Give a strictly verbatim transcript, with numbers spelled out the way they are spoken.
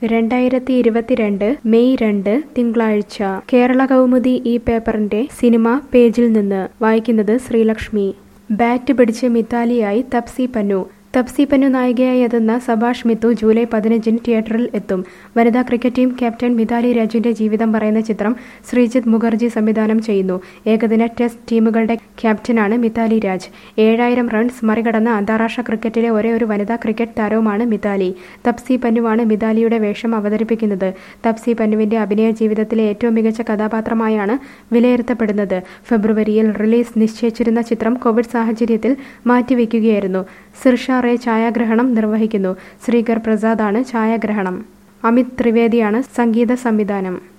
രണ്ടായിരത്തി ഇരുപത്തിരണ്ട് മെയ് രണ്ട് തിങ്കളാഴ്ച കേരള കൗമുദി ഈ പേപ്പറിന്റെ സിനിമ പേജിൽ നിന്ന് വായിക്കുന്നത് ശ്രീലക്ഷ്മി. ബാറ്റ് പിടിച്ച് മിതാലിയായി തപ്സി പന്നു. തപ്സി പന്നു നായികയായി എത്തുന്ന സബാഷ് മിത്തു ജൂലൈ പതിനഞ്ചിന് തിയേറ്ററിൽ എത്തും. വനിതാ ക്രിക്കറ്റ് ടീം ക്യാപ്റ്റൻ മിതാലി രാജിന്റെ ജീവിതം പറയുന്ന ചിത്രം ശ്രീജിത്ത് മുഖർജി സംവിധാനം ചെയ്യുന്നു. ഏകദിന ടെസ്റ്റ് ടീമുകളുടെ ക്യാപ്റ്റനാണ് മിതാലി രാജ്. ഏഴായിരം റൺസ് മറികടന്ന അന്താരാഷ്ട്ര ക്രിക്കറ്റിലെ ഒരേ ഒരു വനിതാ ക്രിക്കറ്റ് താരവുമാണ് മിതാലി. തപ്സി പന്നുവാണ് മിതാലിയുടെ വേഷം അവതരിപ്പിക്കുന്നത്. തപ്സി പന്നുവിന്റെ അഭിനയ ജീവിതത്തിലെ ഏറ്റവും മികച്ച കഥാപാത്രമായാണ് വിലയിരുത്തപ്പെടുന്നത്. ഫെബ്രുവരിയിൽ റിലീസ് നിശ്ചയിച്ചിരുന്ന ചിത്രം കോവിഡ് സാഹചര്യത്തിൽ മാറ്റിവെക്കുകയായിരുന്നു. സിർഷ റേ ഛായാഗ്രഹണം നിർവഹിക്കുന്നു. ശ്രീകർ പ്രസാദാണ് ഛായാഗ്രഹണം. അമിത് ത്രിവേദിയാണ് സംഗീത സംവിധാനം.